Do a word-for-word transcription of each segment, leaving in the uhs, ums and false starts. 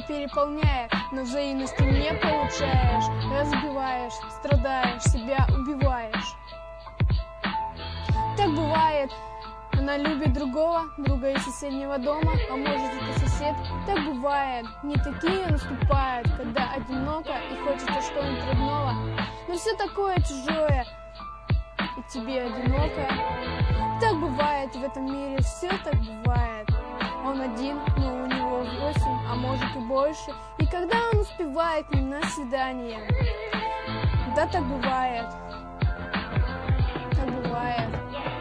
переполняет, но взаимности не получаешь. Разбиваешь, страдаешь, себя убиваешь. Так бывает. Она любит другого, друга из соседнего дома, а может это сосед. Так бывает. Не такие наступают, когда одиноко и хочется что-нибудь родного. Но все такое чужое, и тебе одиноко. Так бывает в этом мире, все так бывает. Он один, но у него восемь, а может и больше. И когда он успевает к ним на свидание. Да, так бывает. Так бывает.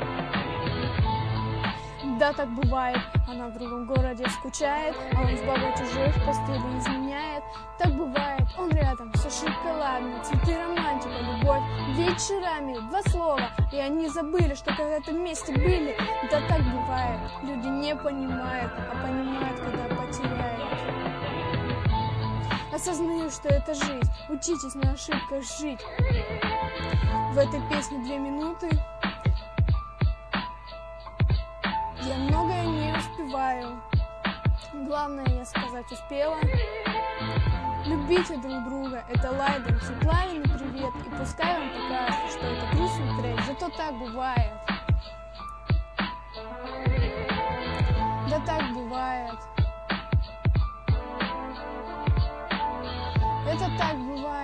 Да, так бывает. Она в другом городе скучает, а он с бабой чужой в постели изменяет. Так бывает. Он рядом, все шоколадно, цветы, романтика, любовь. Вечерами два слова, и они забыли, что когда-то вместе были. Да, так бывает. Люди не понимают, а понимают, когда потеряют. Осознаю, что это жизнь. Учитесь на ошибках жить. В этой песне две минуты. Я многое не успеваю. Главное, я сказать успела. Любите друг друга. Это Лайден, Светланин, привет. И пускай вам покажется, что это грустный трек. Зато так бывает. Да, так бывает. Это так бывает.